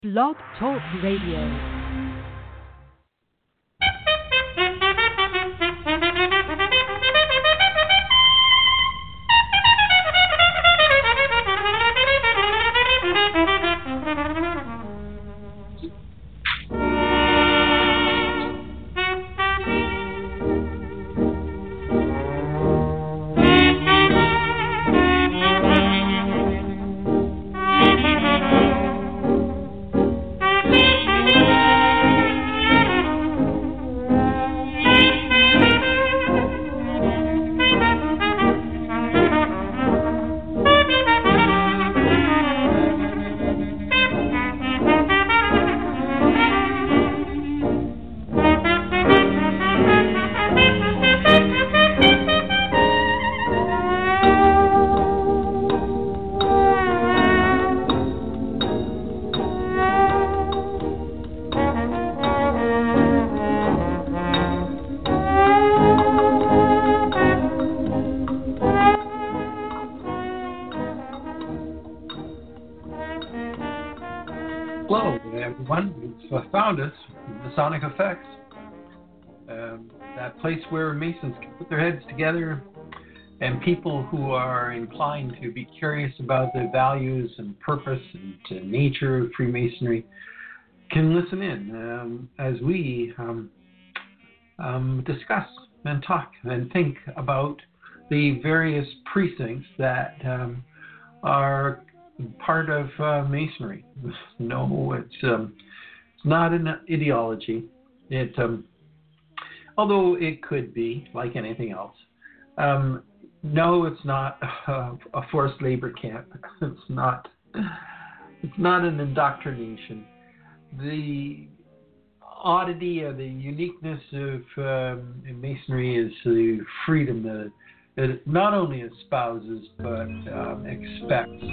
Blog Talk Radio. Hello, everyone who's found us, Masonic Effects, that place where Masons can put their heads together and people who are inclined to be curious about the values and purpose and nature of Freemasonry can listen in as we discuss and talk and think about the various precincts that are part of Masonry. No, it's not an ideology. It, although it could be like anything else. No, it's not a forced labor camp. It's not an indoctrination. The oddity or the uniqueness of Masonry is the freedom that it not only espouses but expects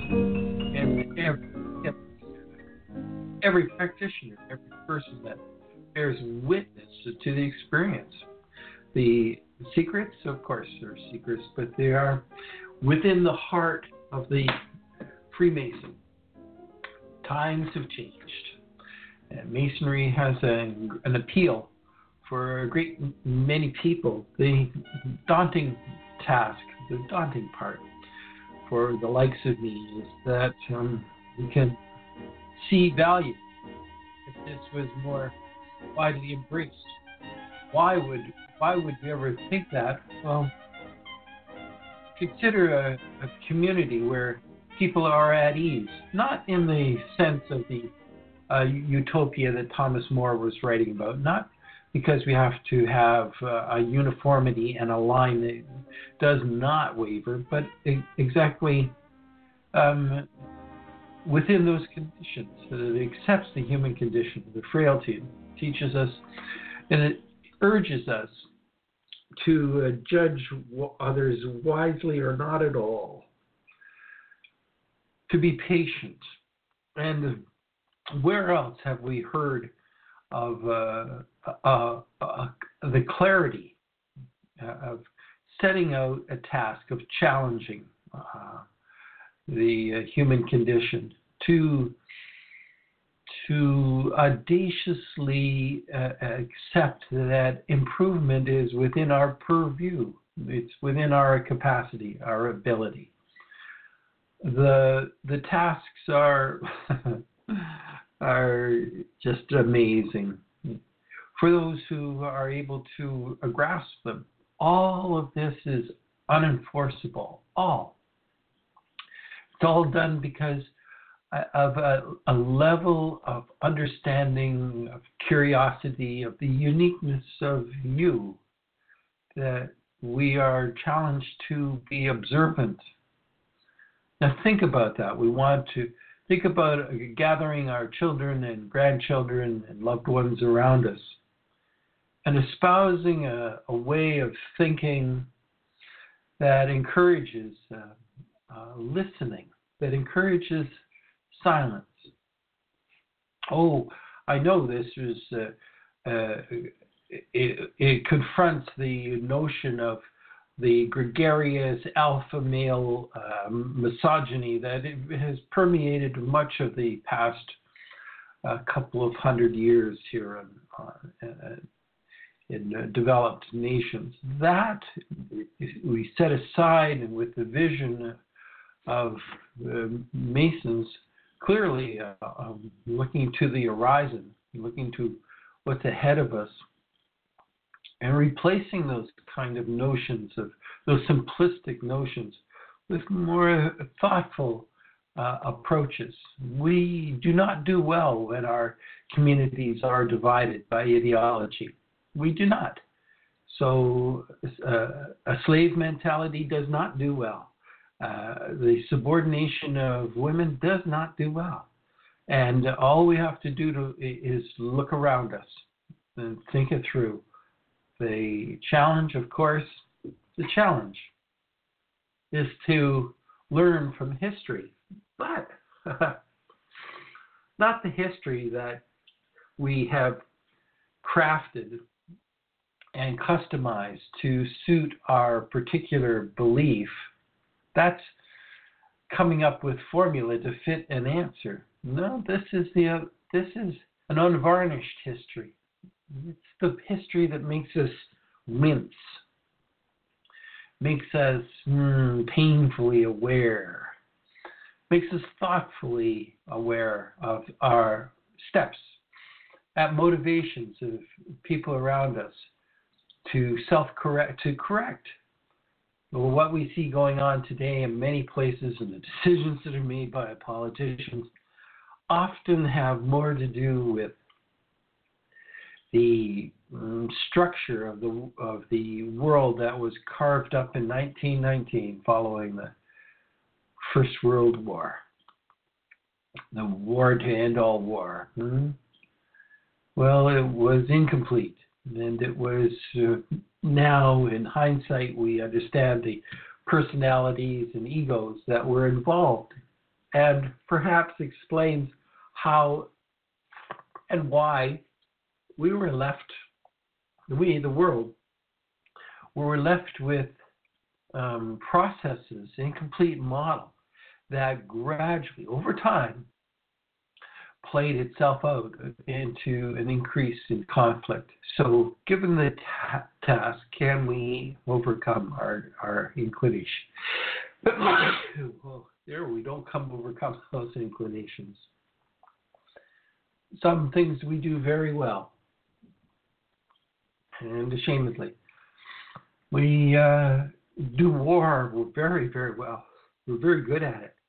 every practitioner, every person that bears witness to the experience. The secrets, of course, are secrets, but they are within the heart of the Freemason. Times have changed. And Masonry has an appeal for a great many people. The daunting task, the daunting part for the likes of me is that we can see value if this was more widely embraced. Why would you ever think that? Well, consider a community where people are at ease, not in the sense of the utopia that Thomas More was writing about, not because we have to have a uniformity and a line that does not waver, but exactly within those conditions, it accepts the human condition, the frailty. It teaches us, and it urges us to judge others wisely or not at all, to be patient. And where else have we heard of the clarity of setting out a task of challenging the human condition to audaciously accept that improvement is within our purview, it's within our capacity, our ability. The tasks are are just amazing for those who are able to grasp them. All of this is unenforceable. It's all done because of a level of understanding, of curiosity, of the uniqueness of you, that we are challenged to be observant. Now think about that. We want to think about gathering our children and grandchildren and loved ones around us and espousing a way of thinking that encourages listening, that encourages silence. Oh, I know this is, it confronts the notion of the gregarious alpha male misogyny that has permeated much of the past a couple of hundred years here in developed nations. That we set aside, and with the vision of Masons clearly looking to the horizon, looking to what's ahead of us, and replacing those kind of notions, of those simplistic notions, with more thoughtful approaches. We do not do well when our communities are divided by ideology. We do not. So a slave mentality does not do well. The subordination of women does not do well. And all we have to do is look around us and think it through. The challenge, of course, is to learn from history, but not the history that we have crafted and customized to suit our particular belief. That's coming up with formula to fit an answer. No, this is an unvarnished history. It's the history that makes us wince, makes us painfully aware, makes us thoughtfully aware of our steps, at motivations of people around us to self-correct, to correct what we see going on today in many places, and the decisions that are made by politicians often have more to do with the structure of the world that was carved up in 1919 following the First World War, the war to end all war. Well, it was incomplete, and it was now, in hindsight, we understand the personalities and egos that were involved, and perhaps explains how and why we were left, the world, we were left with processes, incomplete model that gradually, over time, played itself out into an increase in conflict. So given the task, can we overcome our inclination? Well, there we don't overcome those inclinations. Some things we do very well, and ashamedly. We do war very, very well. We're very good at it.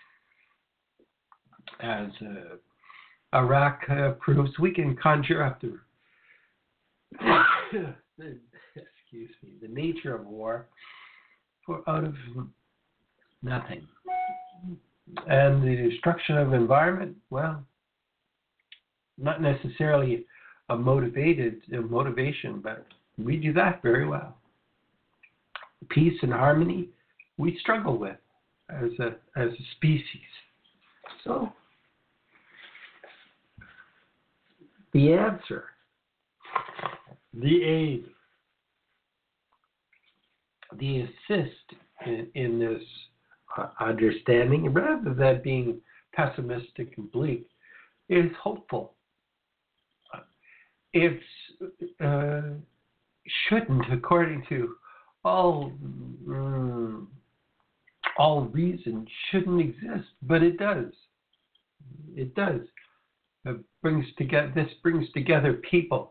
As Iraq proves, we can conjure up the nature of war out of nothing. And the destruction of environment, well, not necessarily a motivation, but we do that very well. Peace and harmony, we struggle with as a species. So the answer, the aid, the assist in this understanding, rather than being pessimistic and bleak, is hopeful. It shouldn't, according to all reason, shouldn't exist, but it does. It does. This brings together people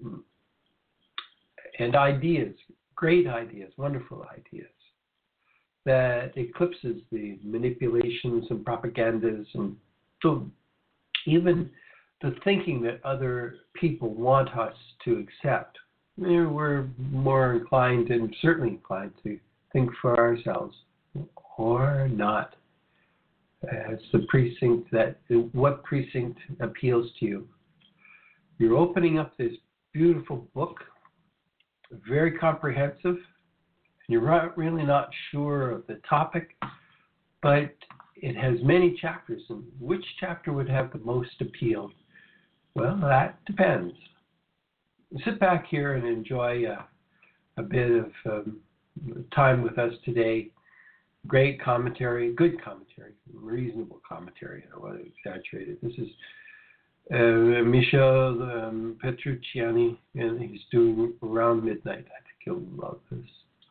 and ideas, great ideas, wonderful ideas, that eclipses the manipulations and propagandas and even the thinking that other people want us to accept. We're more inclined, and certainly inclined, to think for ourselves, or not. As the precinct, what precinct appeals to you? You're opening up this beautiful book, very comprehensive, and you're really not sure of the topic, but it has many chapters, and which chapter would have the most appeal? Well, that depends. Sit back here and enjoy a bit of time with us today. Great commentary, good commentary, reasonable commentary. I don't want to exaggerate it. This is Michel Petrucciani, and he's doing Around Midnight. I think you'll love this.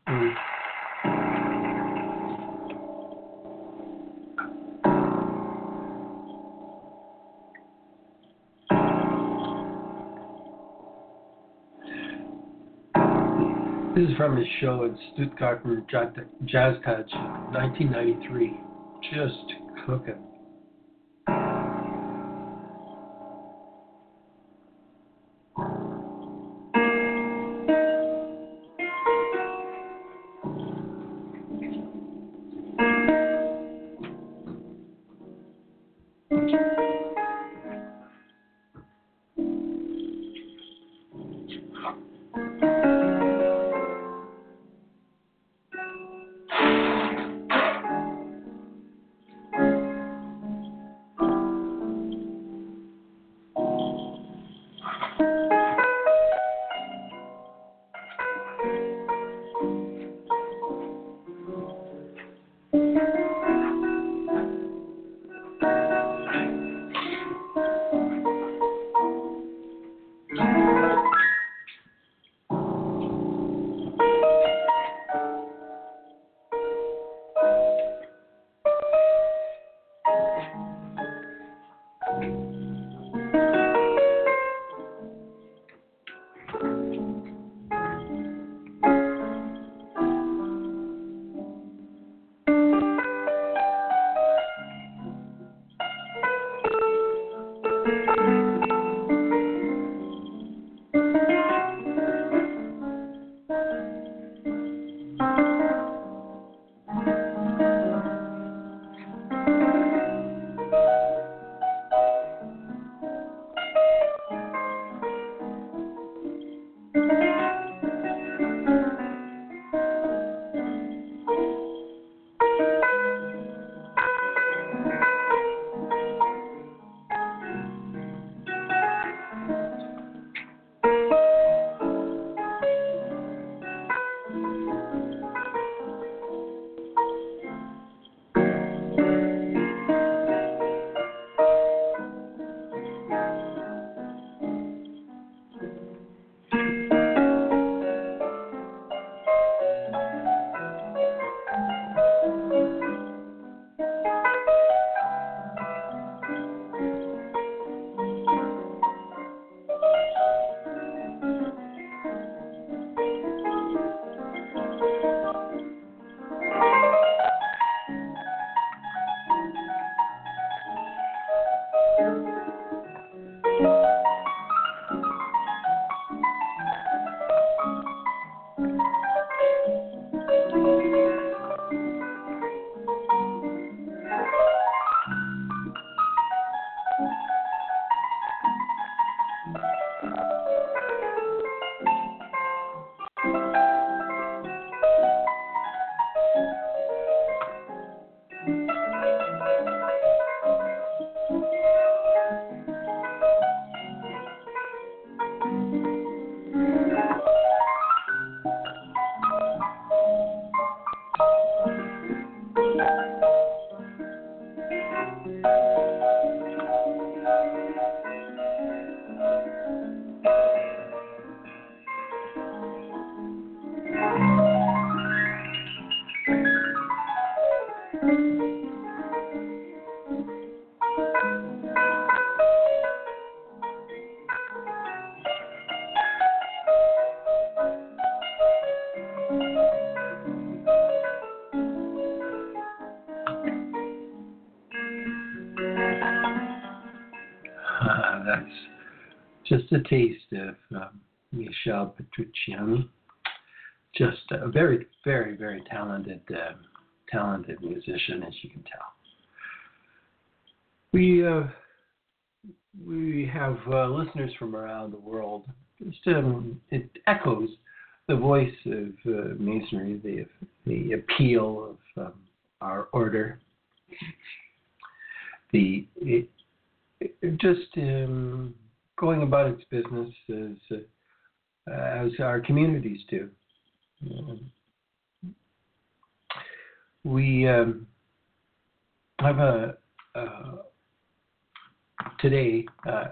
This is from his show at Stuttgart Jazztage, 1993. Just cooking. That's just a taste of Michel Petrucciani. Just a very, very, very talented musician, as you can tell. We have listeners from around the world. Just it echoes the voice of Masonry, the appeal of our order. Just going about its business as our communities do. We have today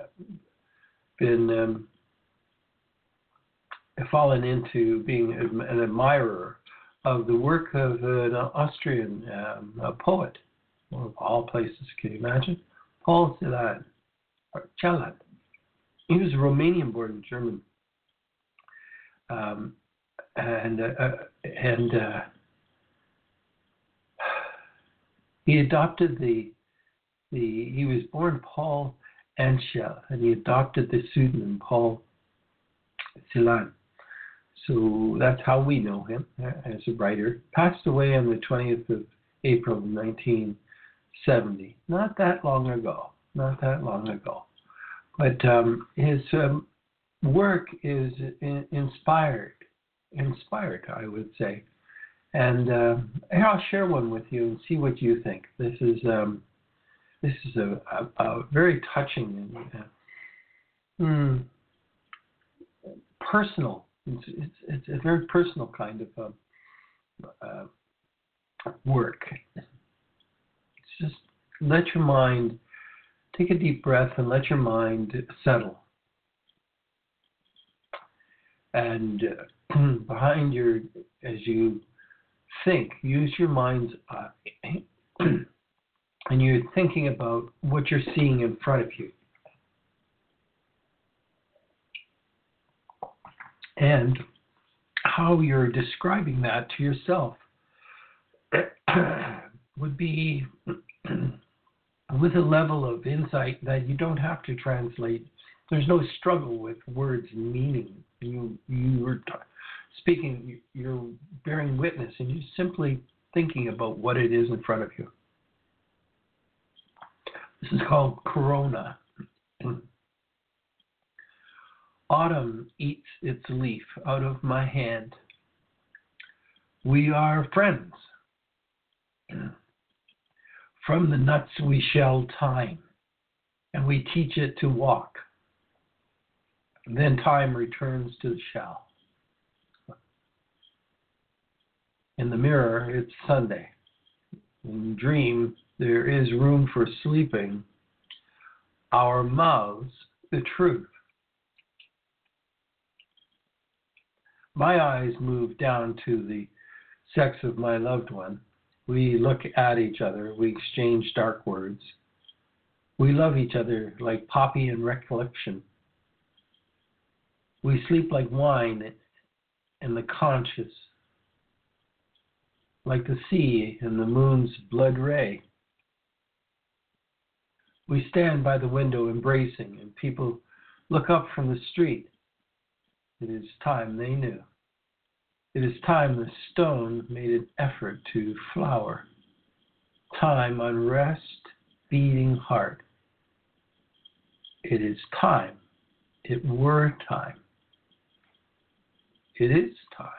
been fallen into being an admirer of the work of an Austrian poet, of all places. Can you imagine? Paul Celan, or Celan. He was a Romanian-born German, and he adopted he was born Paul Anschel, and he adopted the pseudonym Paul Celan. So that's how we know him as a writer. Passed away on the 20th of April 1970. Not that long ago. But his work is inspired, I would say. And I'll share one with you and see what you think. This is a very touching and personal. It's a very personal kind of work. It's just let your mind take a deep breath and let your mind settle. And behind as you think, use your mind's eye, and you're thinking about what you're seeing in front of you. And how you're describing that to yourself would be with a level of insight that you don't have to translate. There's no struggle with words and meaning. You were speaking, you're bearing witness, and you're simply thinking about what it is in front of you. This is called Corona. Autumn eats its leaf out of my hand. We are friends. From the nuts we shell time, and we teach it to walk. Then time returns to the shell. In the mirror, it's Sunday. In dream, there is room for sleeping. Our mouths, the truth. My eyes move down to the sex of my loved one. We look at each other. We exchange dark words. We love each other like poppy and recollection. We sleep like wine in the conscious, like the sea in the moon's blood ray. We stand by the window embracing, and people look up from the street. It is time they knew. It is time the stone made an effort to flower. Time unrest, beating heart. It is time. It were time. It is time.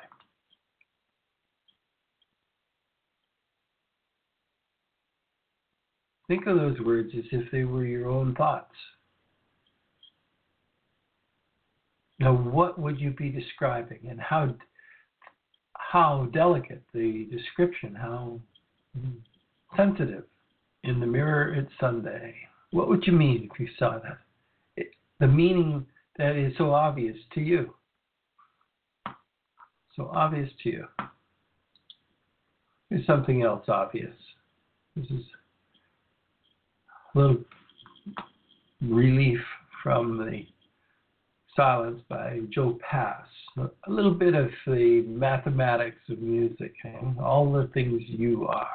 Think of those words as if they were your own thoughts. Now, what would you be describing, and how delicate the description, how sensitive. In the mirror, it's Sunday. What would you mean if you saw that? The meaning that is so obvious to you. So obvious to you. There's something else obvious. This is a little relief from the Silence by Joe Pass. A little bit of the mathematics of music, and all the things you are.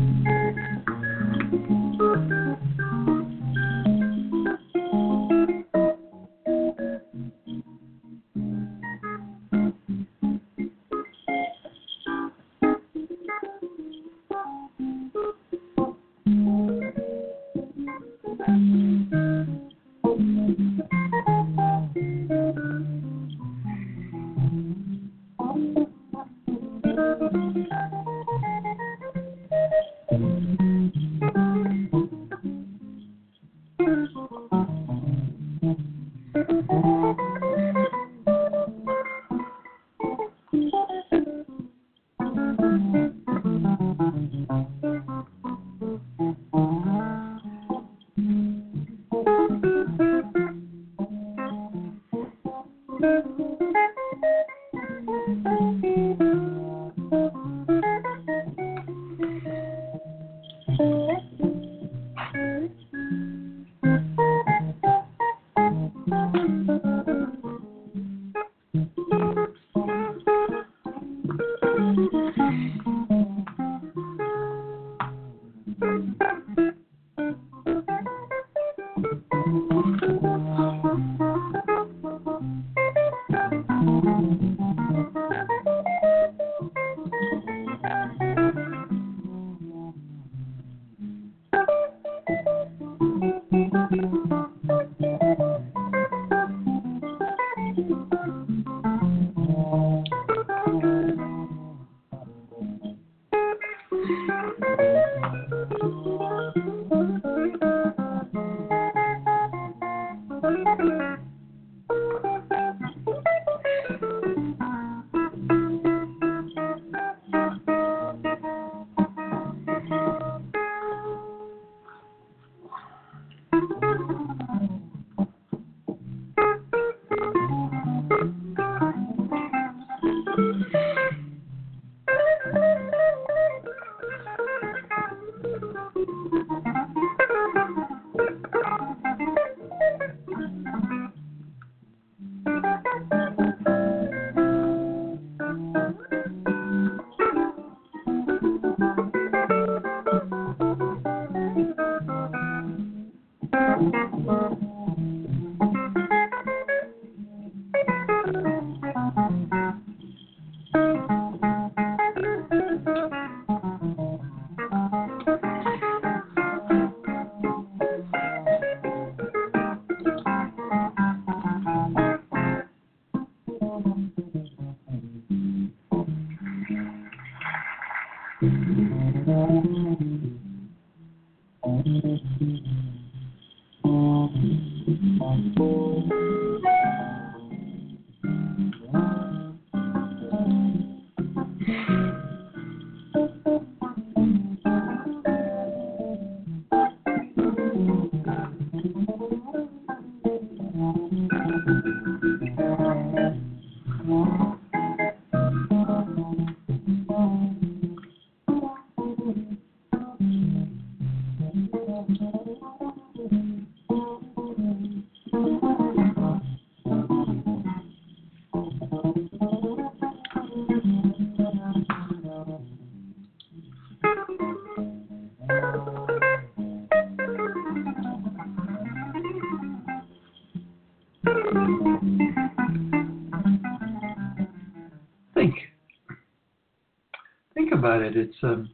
Think about it. It's the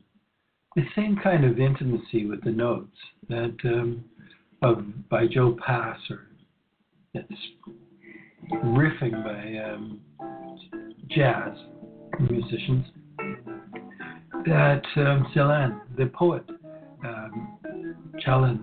same kind of intimacy with the notes that by Joe Pass, or that's riffing by jazz musicians, that Celan, the poet, Chalin,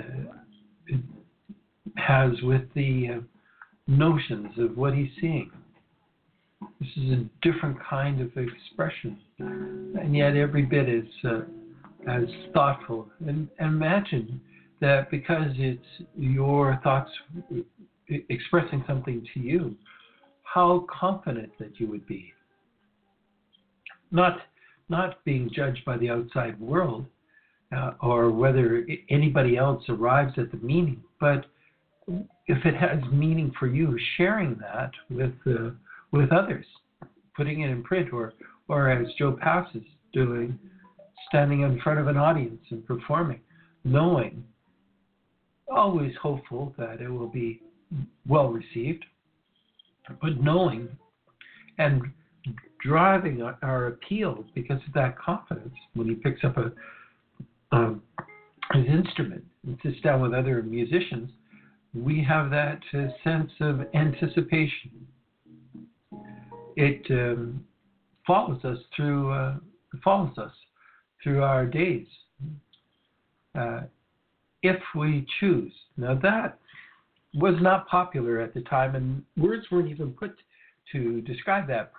has with the notions of what he's seeing. This is a different kind of expression, and yet every bit as thoughtful. And imagine that because it's your thoughts expressing something to you, how confident that you would be. Not being judged by the outside world or whether anybody else arrives at the meaning, but if it has meaning for you, sharing that with others, putting it in print, or as Joe Pass is doing, standing in front of an audience and performing, knowing, always hopeful that it will be well received, but knowing and driving our appeal because of that confidence when he picks up his instrument and sits down with other musicians, we have that sense of anticipation. It follows us through our days if we choose. Now that was not popular at the time, and words weren't even put to describe that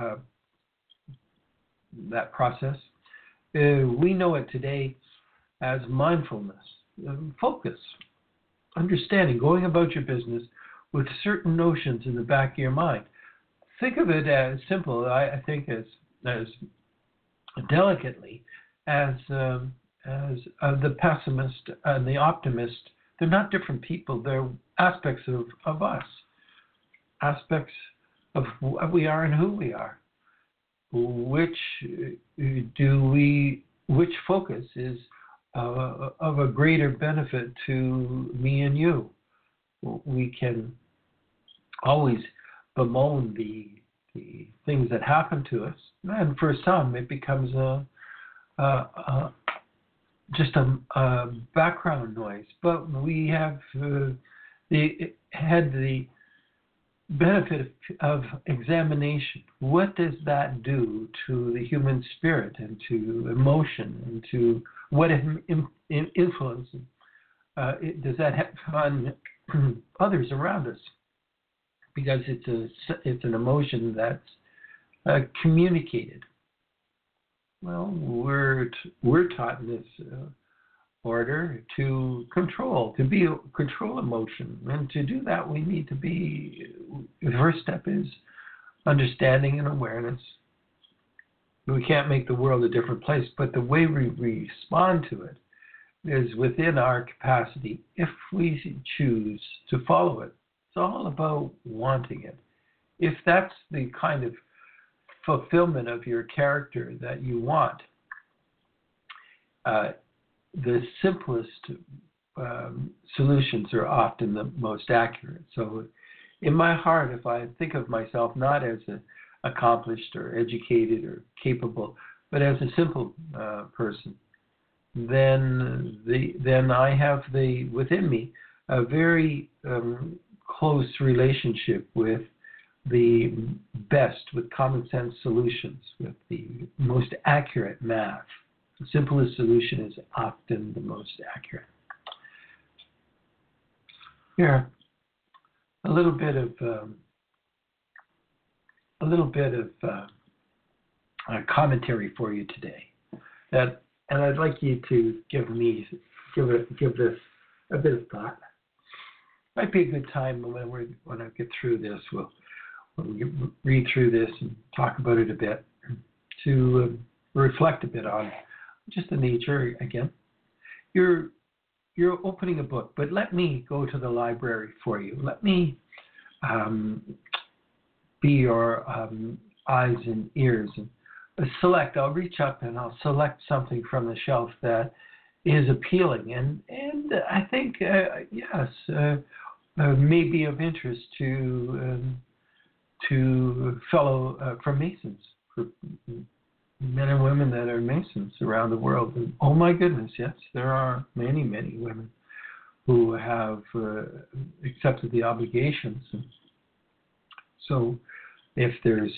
that process. We know it today as mindfulness, focus, understanding, going about your business with certain notions in the back of your mind. Think of it as simple, I think, as delicately as the pessimist and the optimist. They're not different people. They're aspects of us, aspects of what we are and who we are. Which focus is of a greater benefit to me and you? We can always bemoan the things that happen to us, and for some it becomes just a background noise. But we have had the benefit of examination. What does that do to the human spirit and to emotion and to what influence does that have on others around us? Because it's an emotion that's communicated. Well, we're taught in this order to control emotion, and to do that we need to be. The first step is understanding and awareness. We can't make the world a different place, but the way we respond to it is within our capacity if we choose to follow it. It's all about wanting it. If that's the kind of fulfillment of your character that you want, the simplest solutions are often the most accurate. So in my heart, if I think of myself not as accomplished or educated or capable, but as a simple person, then I have within me a very close relationship with the best, with common sense solutions, with the most accurate math. The simplest solution is often the most accurate. Here, a little bit of commentary for you today. And I'd like you to give this a bit of thought. Might be a good time when I get through this. We'll read through this and talk about it a bit, to reflect a bit on just the nature. Again, you're opening a book, but let me go to the library for you. Let me be your eyes and ears, and I'll reach up and I'll select something from the shelf that is appealing and I think may be of interest to fellow Freemasons, for men and women that are Masons around the world. And oh my goodness, yes, there are many, many women who have accepted the obligations. And so if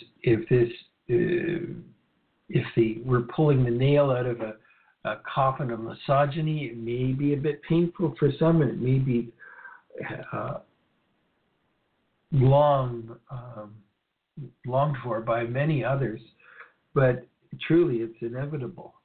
we're pulling the nail out of a coffin of misogyny, it may be a bit painful for some, and it may be longed for by many others, but truly it's inevitable.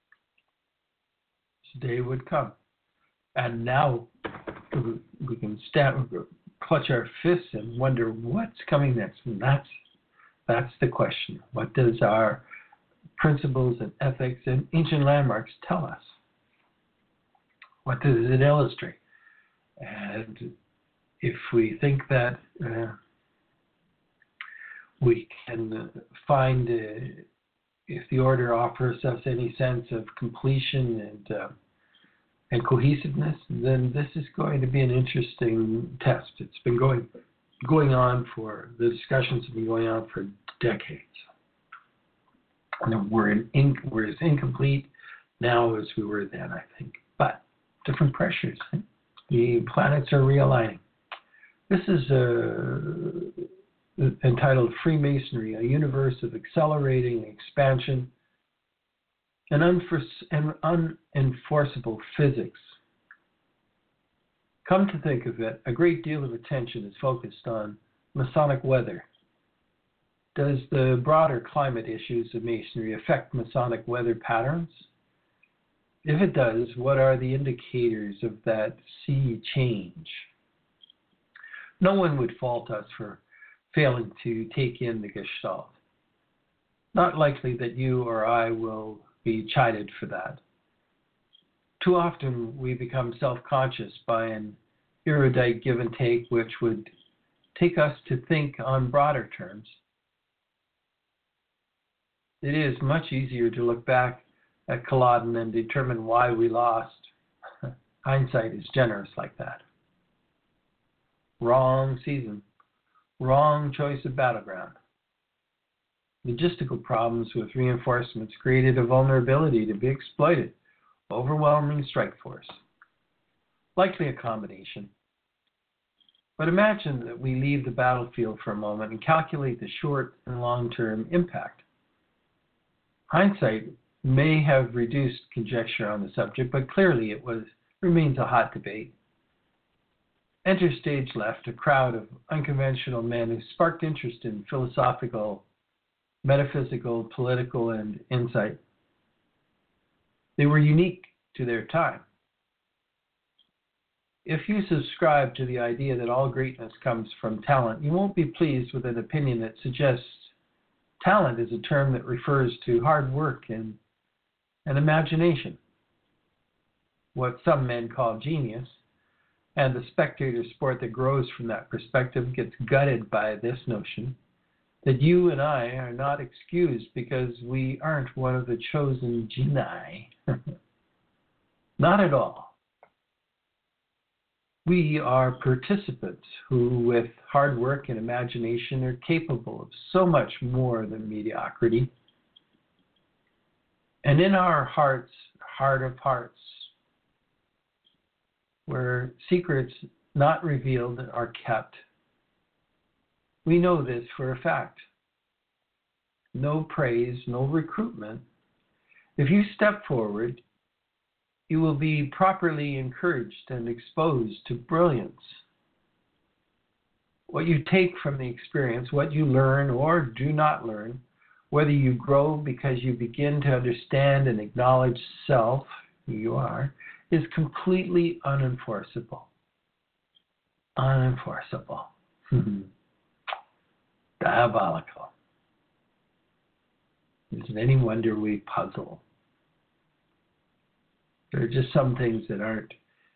This day would come, and now we can clutch our fists and wonder what's coming next. And that's the question. What does our principles and ethics and ancient landmarks tell us? What does it illustrate? And if we think that we can find if the order offers us any sense of completion and cohesiveness, then this is going to be an interesting test. It's been going on the discussions have been going on for decades. And we're as incomplete now as we were then, I think. But different pressures. The planets are realigning. This is entitled Freemasonry, a universe of accelerating expansion and unenforceable physics. Come to think of it, a great deal of attention is focused on Masonic weather. Does the broader climate issues of Masonry affect Masonic weather patterns? If it does, what are the indicators of that sea change? No one would fault us for failing to take in the Gestalt. Not likely that you or I will be chided for that. Too often we become self-conscious by an erudite give and take which would take us to think on broader terms. It is much easier to look back at Culloden and determine why we lost. Hindsight is generous like that. Wrong season. Wrong choice of battleground. Logistical problems with reinforcements created a vulnerability to be exploited. Overwhelming strike force. Likely a combination. But imagine that we leave the battlefield for a moment and calculate the short and long-term impact. Hindsight may have reduced conjecture on the subject, but clearly it remains a hot debate. Enter stage left a crowd of unconventional men who sparked interest in philosophical, metaphysical, political, and insight. They were unique to their time. If you subscribe to the idea that all greatness comes from talent, you won't be pleased with an opinion that suggests talent is a term that refers to hard work and imagination, what some men call genius, and the spectator sport that grows from that perspective gets gutted by this notion that you and I are not excused because we aren't one of the chosen genii. Not at all. We are participants who, with hard work and imagination, are capable of so much more than mediocrity. And in our hearts, heart of hearts, where secrets not revealed are kept, we know this for a fact. No praise, no recruitment. If you step forward, you will be properly encouraged and exposed to brilliance. What you take from the experience, what you learn or do not learn, whether you grow because you begin to understand and acknowledge self, who you are, is completely unenforceable. Unenforceable. Diabolical. Is it any wonder we puzzle? There are just some things that aren't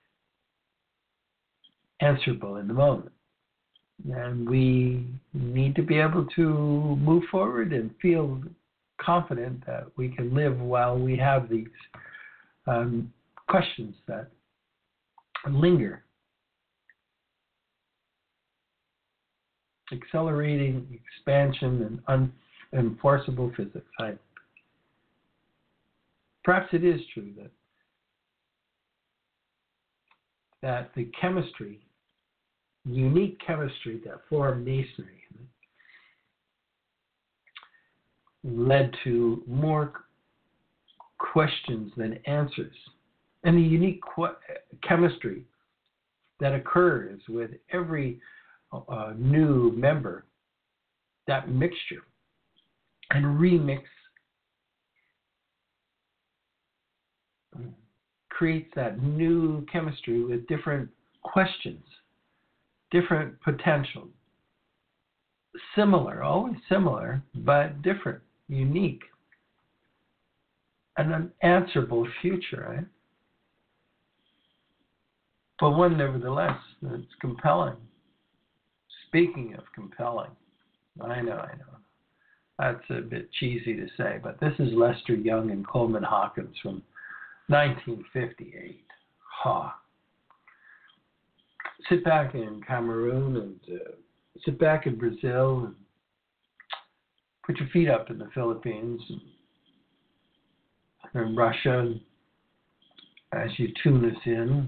answerable in the moment. And we need to be able to move forward and feel confident that we can live while we have these questions that linger. Accelerating expansion and unenforceable physics. Perhaps it is true that the chemistry, unique chemistry that formed Masonry, led to more questions than answers. And the unique chemistry that occurs with every new member, that mixture and remix creates that new chemistry with different questions, different potential, similar, always similar, but different, unique, an unanswerable future, right? But one, nevertheless, that's compelling. Speaking of compelling, I know. That's a bit cheesy to say, but this is Lester Young and Coleman Hawkins from 1958. Ha. Sit back in Cameroon and sit back in Brazil and put your feet up in the Philippines and in Russia as you tune us in.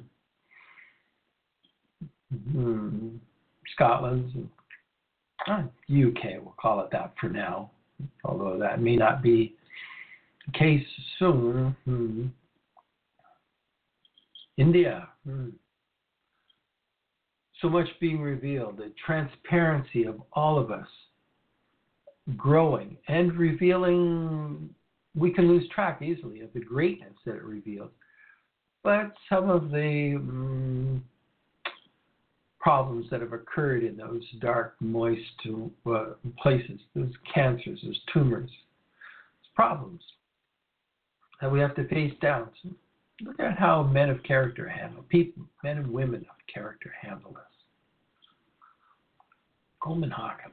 Scotland, UK, we'll call it that for now, although that may not be the case soon. India. So much being revealed, the transparency of all of us growing and revealing. We can lose track easily of the greatness that it reveals, but some of the problems that have occurred in those dark, moist places, those cancers, those tumors, those problems that we have to face down. So look at how men of character handle people, men and women of character handle us. Coleman Hawkins.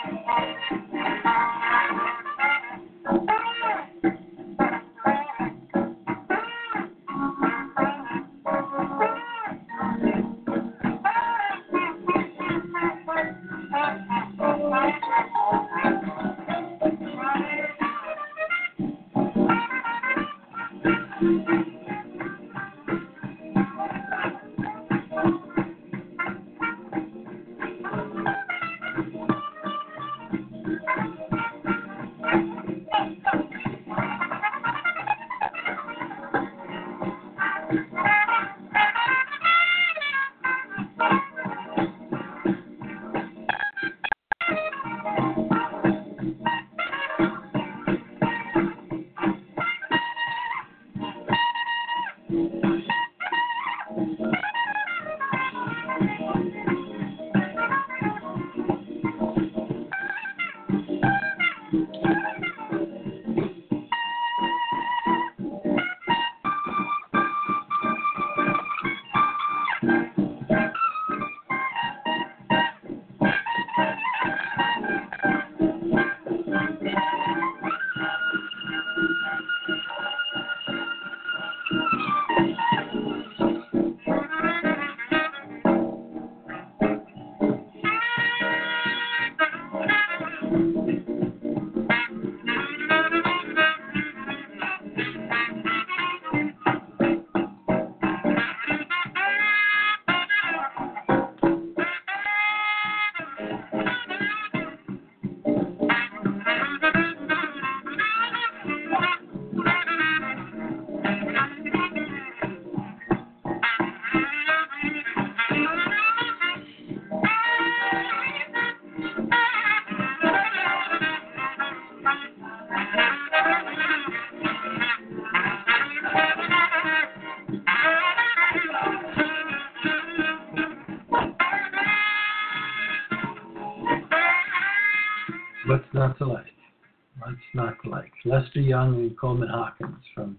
What's not to like? What's not to like? Lester Young and Coleman Hawkins from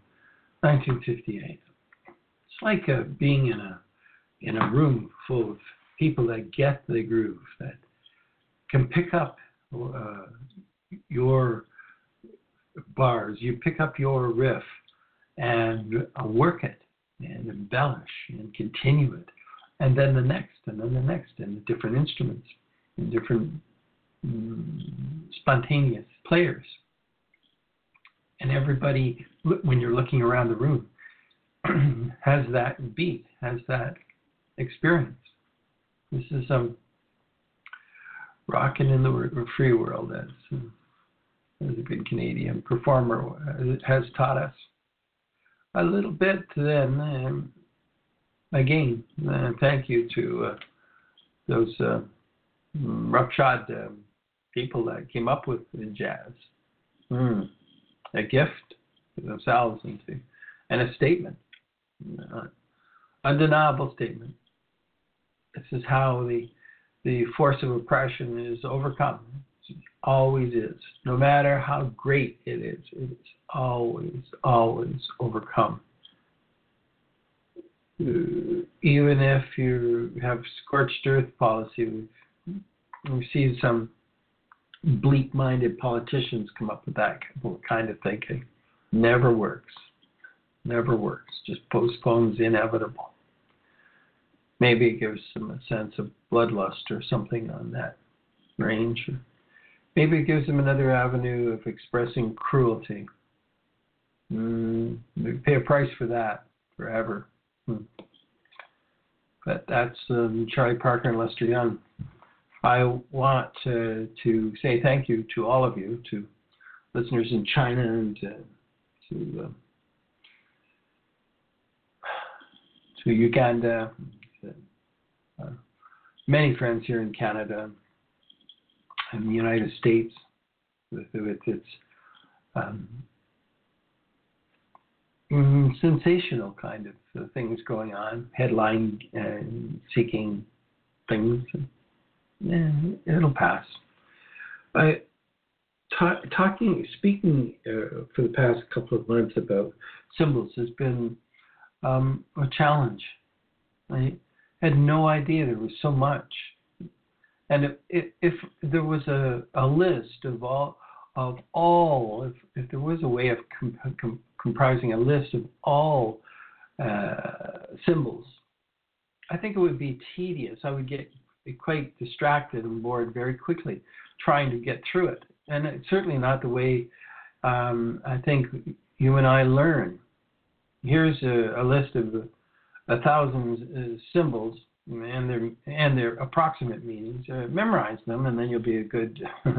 1958. It's like being in a room full of people that get the groove, that can pick up your bars, you pick up your riff and work it and embellish and continue it, and then the next, and then the next, and the different instruments and different spontaneous players. And everybody, when you're looking around the room, has that beat, has that experience. This is rocking in the free world, as a good Canadian performer has taught us a little bit. Then again, thank you to those roughshod people that came up with the jazz. A gift to themselves and a statement, undeniable statement. This is how the force of oppression is overcome. It always is. No matter how great it is always overcome. Even if you have scorched earth policy, we've seen some bleak-minded politicians come up with that kind of thinking. Never works. Never works. Just postpones the inevitable. Maybe it gives them a sense of bloodlust or something on that range. Or maybe it gives them another avenue of expressing cruelty. They pay a price for that forever. But that's Charlie Parker and Lester Young. I want to say thank you to all of you, to listeners in China and to Uganda, many friends here in Canada and the United States with its sensational kind of things going on, headline seeking things. It'll pass. But speaking for the past couple of months about symbols has been a challenge. I had no idea there was so much. And if there was a list of all, if there was a way of comprising a list of all symbols, I think it would be tedious. I would get quite distracted and bored very quickly trying to get through it. And it's certainly not the way I think you and I learn. Here's a list of 1,000 symbols and their approximate meanings. Memorize them, and then you'll be a good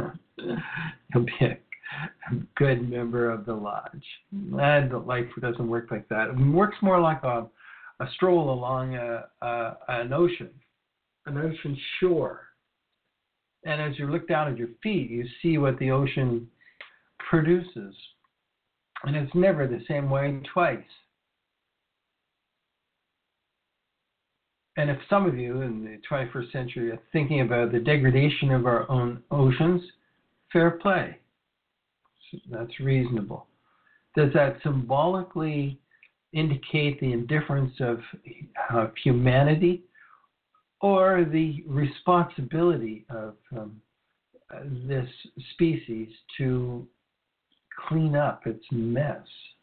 member of the lodge. Life doesn't work like that. It works more like a stroll along an ocean shore. And as you look down at your feet, you see what the ocean produces. And it's never the same way twice. And if some of you in the 21st century are thinking about the degradation of our own oceans, fair play. That's reasonable. Does that symbolically indicate the indifference of humanity or the responsibility of this species to clean up its mess?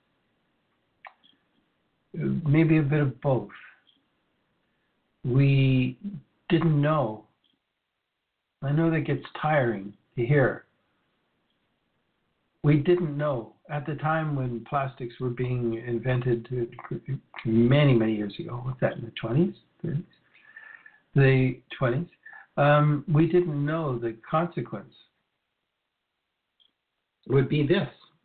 Maybe a bit of both. We didn't know. I know that gets tiring to hear. We didn't know at the time when plastics were being invented many, many years ago. What's that, in the 20s, 30s? The 20s. We didn't know the consequence would be this.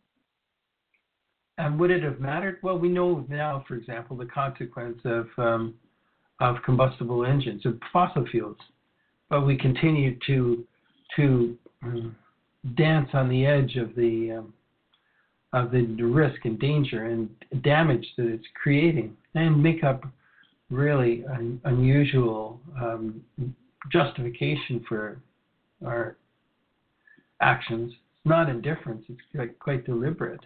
And would it have mattered? Well, we know now, for example, the consequence of combustible engines, of fossil fuels. But we continue to dance on the edge of the risk and danger and damage that it's creating, and make up really an unusual justification for our actions. It's not indifference, it's quite deliberate.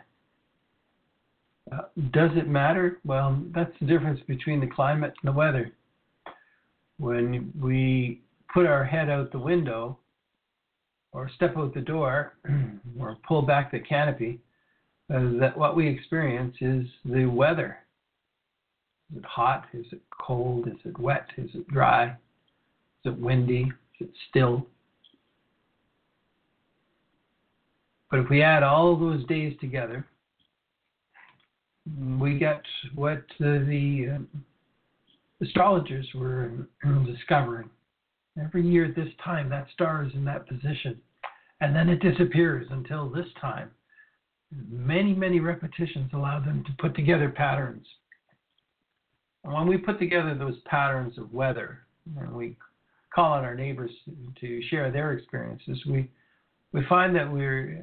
Does it matter? Well, that's the difference between the climate and the weather. When we put our head out the window or step out the door or pull back the canopy, that what we experience is the weather. Is it hot? Is it cold? Is it wet? Is it dry? Is it windy? Is it still? But if we add all those days together, we get what the astrologers were discovering. Every year at this time, that star is in that position. And then it disappears until this time. Many, many repetitions allow them to put together patterns. And when we put together those patterns of weather, and we call on our neighbors to share their experiences, we find that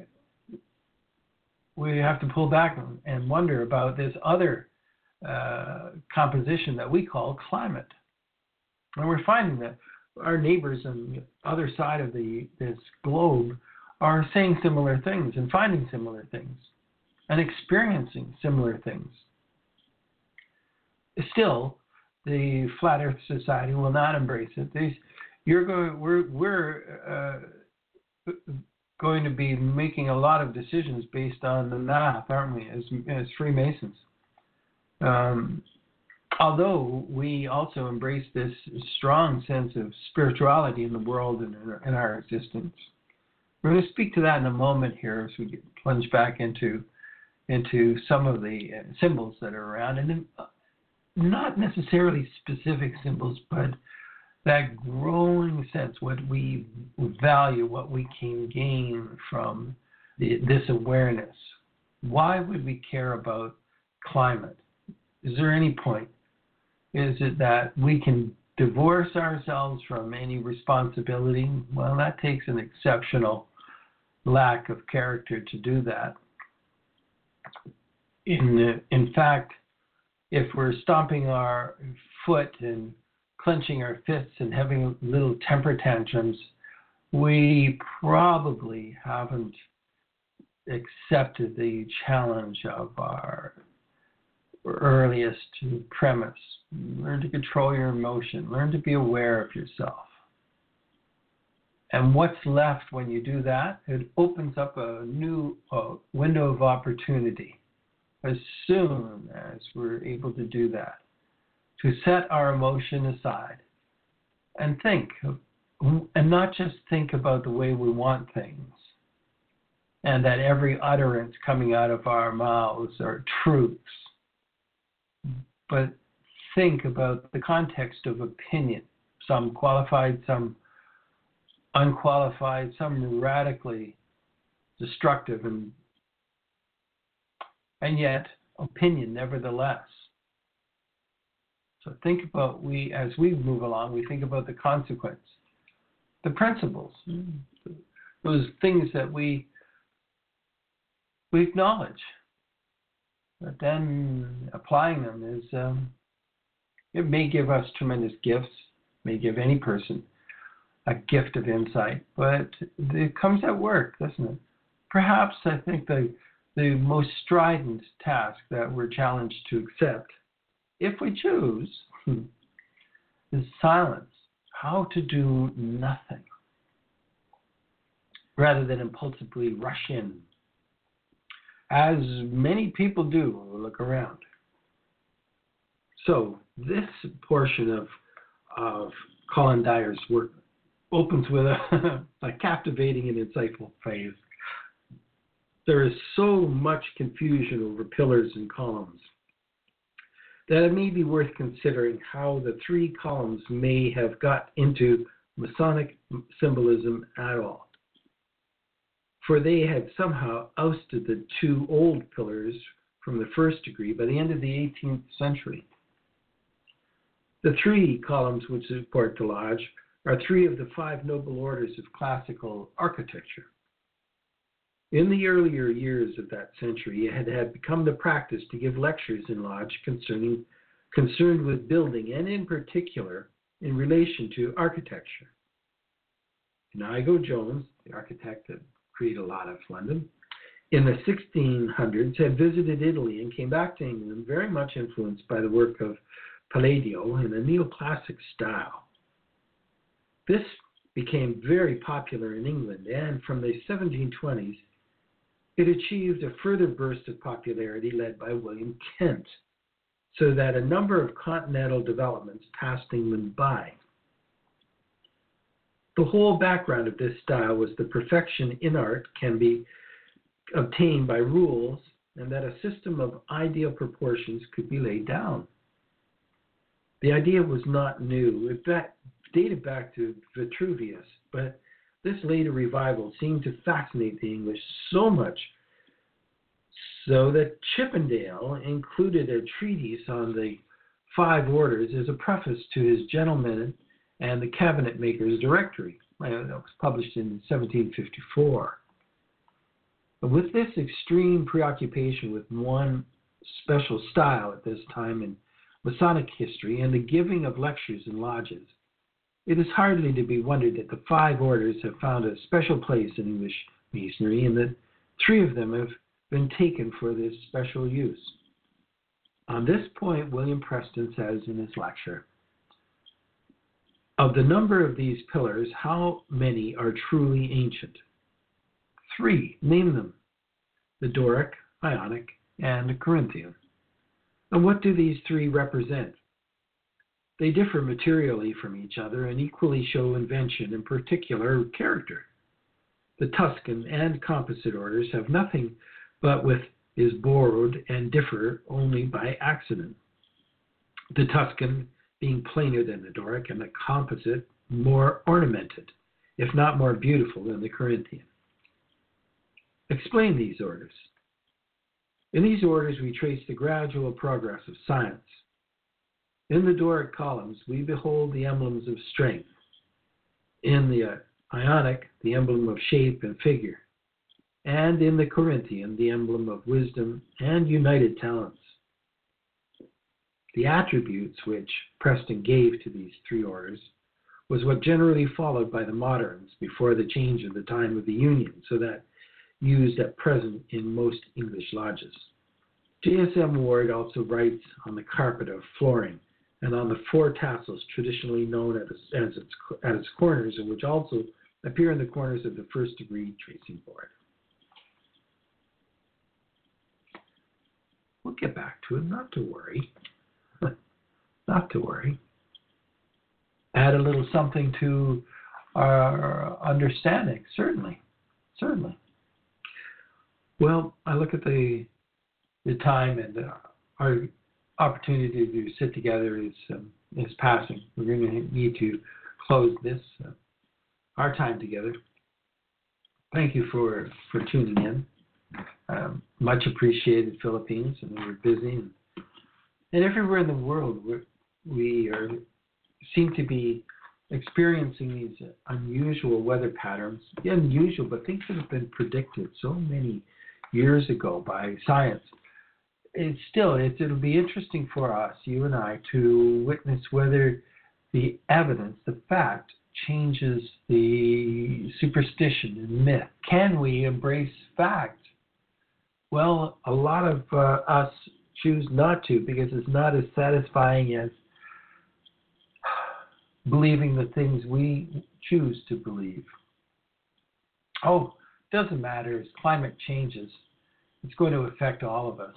we have to pull back and wonder about this other composition that we call climate. And we're finding that our neighbors on the other side of this globe are saying similar things and finding similar things and experiencing similar things. Still, the Flat Earth Society will not embrace it. We're going to be making a lot of decisions based on the math, aren't we, as Freemasons? Although we also embrace this strong sense of spirituality in the world and in our existence. We're going to speak to that in a moment here as we plunge back into some of the symbols that are around, and not necessarily specific symbols, but that growing sense, what we value, what we can gain from this awareness. Why would we care about climate? Is there any point? Is it that we can divorce ourselves from any responsibility? Well, that takes an exceptional lack of character to do that. In fact, if we're stomping our foot and clenching our fists and having little temper tantrums, we probably haven't accepted the challenge of our earliest premise. Learn to control your emotion. Learn to be aware of yourself. And what's left when you do that? It opens up a new window of opportunity as soon as we're able to do that, to set our emotion aside and think, and not just think about the way we want things, and that every utterance coming out of our mouths are truths, but think about the context of opinion, some qualified, some unqualified, some radically destructive, and yet opinion nevertheless. So think about, as we move along, we think about the consequence, the principles, those things that we acknowledge, but then applying them is, it may give us tremendous gifts, may give any person a gift of insight, but it comes at work, doesn't it? Perhaps I think the most strident task that we're challenged to accept, if we choose, is silence. How to do nothing rather than impulsively rush in, as many people do when we look around. So this portion of Colin Dyer's work opens with a captivating and insightful phrase. There is so much confusion over pillars and columns that it may be worth considering how the three columns may have got into Masonic symbolism at all. For they had somehow ousted the two old pillars from the first degree by the end of the 18th century. The three columns which support the lodge are three of the five noble orders of classical architecture. In the earlier years of that century, it had become the practice to give lectures in lodge concerned with building, and in particular in relation to architecture. Inigo Jones, the architect that created a lot of London, in the 1600s had visited Italy and came back to England very much influenced by the work of Palladio in a neoclassic style. This became very popular in England, and from the 1720s, it achieved a further burst of popularity led by William Kent, so that a number of continental developments passed England by. The whole background of this style was the perfection in art can be obtained by rules, and that a system of ideal proportions could be laid down. The idea was not new. It dated back to Vitruvius, but this later revival seemed to fascinate the English so much so that Chippendale included a treatise on the five orders as a preface to his Gentleman and the Cabinet Makers Directory. That was published in 1754. But with this extreme preoccupation with one special style at this time in Masonic history and the giving of lectures in lodges, it is hardly to be wondered that the five orders have found a special place in English Masonry, and that three of them have been taken for this special use. On this point, William Preston says in his lecture, of the number of these pillars, how many are truly ancient? 3, name them: the Doric, Ionic, and the Corinthian. And what do these 3 represent? They differ materially from each other and equally show invention and particular character. The Tuscan and Composite orders have nothing but with is borrowed and differ only by accident. The Tuscan being plainer than the Doric, and the Composite more ornamented, if not more beautiful than the Corinthian. Explain these orders. In these orders, we trace the gradual progress of science. In the Doric columns, we behold the emblems of strength. In the Ionic, the emblem of shape and figure. And in the Corinthian, the emblem of wisdom and united talents. The attributes which Preston gave to these 3 orders was what generally followed by the moderns before the change of the time of the Union, so that used at present in most English lodges. J.S.M. Ward also writes on the carpet of flooring and on the 4 tassels traditionally known at its corners, and which also appear in the corners of the first-degree tracing board. We'll get back to it, not to worry. Not to worry. Add a little something to our understanding, certainly. Well, I look at the time, and our opportunity to sit together is passing. We're going to need to close this, our time together. Thank you for tuning in. Much appreciated, Philippines, and we're busy. And everywhere in the world, we seem to be experiencing these unusual weather patterns. Unusual, but things that have been predicted so many years ago by science. It'll be interesting for us, you and I, to witness whether the evidence, the fact, changes the superstition and myth. Can we embrace fact? Well, a lot of us choose not to, because it's not as satisfying as believing the things we choose to believe. Oh, doesn't matter. As climate changes, it's going to affect all of us.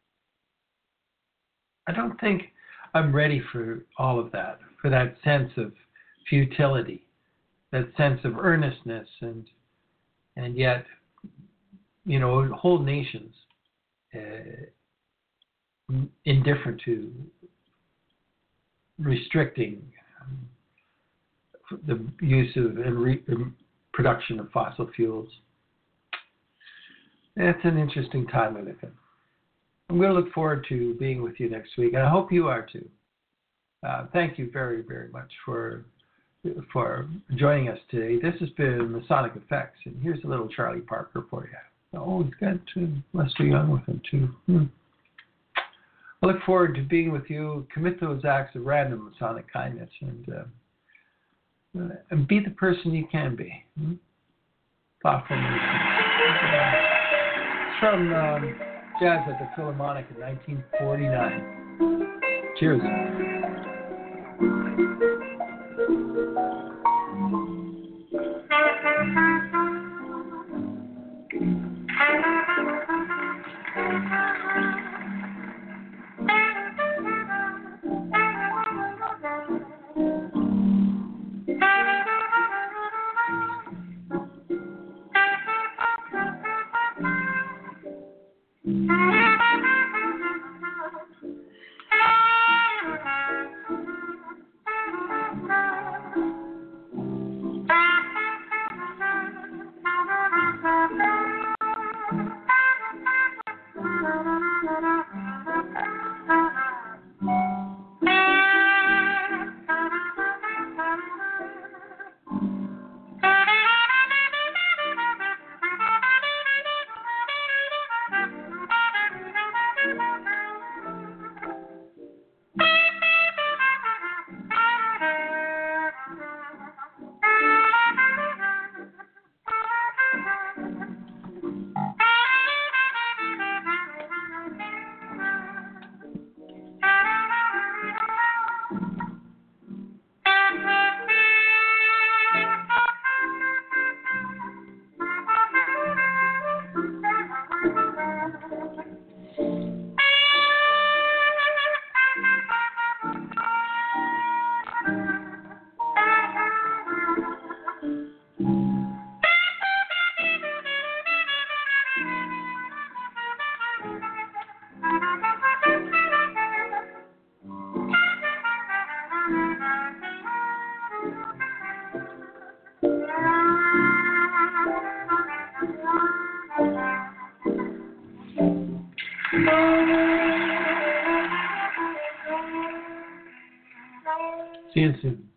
I don't think I'm ready for all of that, for that sense of futility, that sense of earnestness, and yet, whole nations indifferent to restricting the use of and production of fossil fuels. That's an interesting time we live in. I'm going to look forward to being with you next week, and I hope you are too. Thank you very, very much for joining us today. This has been Masonic Effects, and here's a little Charlie Parker for you. Oh, he's got Lester Young with him too. I look forward to being with you. Commit those acts of random Masonic kindness, and be the person you can be. Thoughtful. It's from Jazz at the Philharmonic in 1949. Cheers. See you soon.